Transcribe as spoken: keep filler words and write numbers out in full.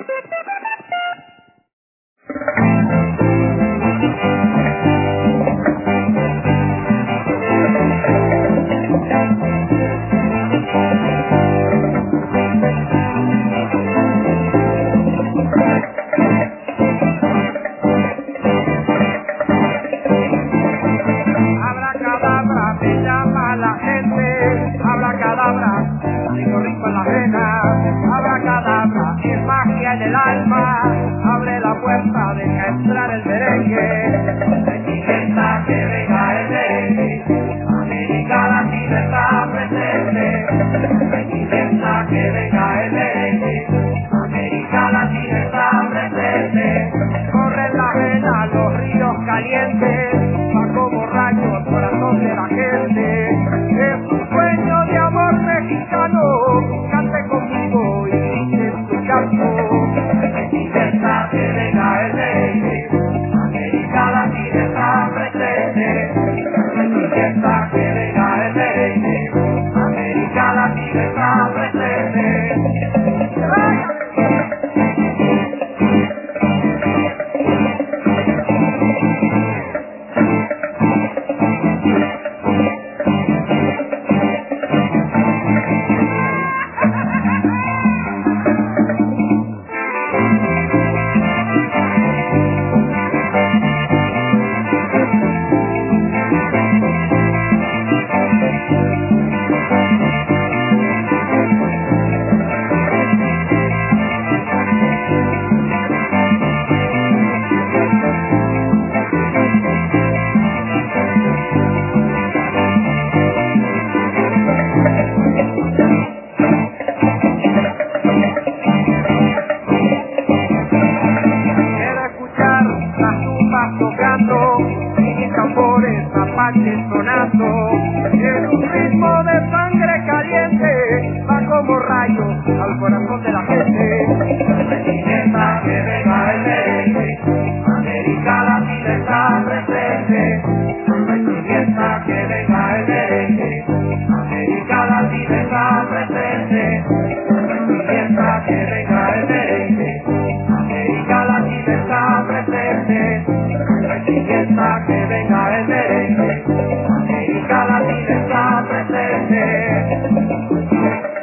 Abracadabra, me llama la gente, abracadabra, tengo rico en la vena, abracadabra, es magia en el alma, abre la puerta, deja entrar el merengue, etiqueta que venga el merengue, América Latina está presente, etiqueta que venga el merengue, América Latina está presente, corre la vena, los ríos calientes, va como rayo al corazón de la gente, es un sueño de amor mexicano, cante conmigo y grite en tu canto, etiqueta que venga el merengue, América Latina está presente, etiqueta que venga el merengue, América Latina está presente. Tocando y tambores apaches sonando en un ritmo de sangre caliente va como rayos al corazón de la gente. Etiqueta que venga el merengue, América Latina está presente. Etiqueta que venga el merengue, América Latina está presente. Etiqueta que venga el merengue, América Latina está presente. Etiqueta que venga el merengue, América Latina está presente.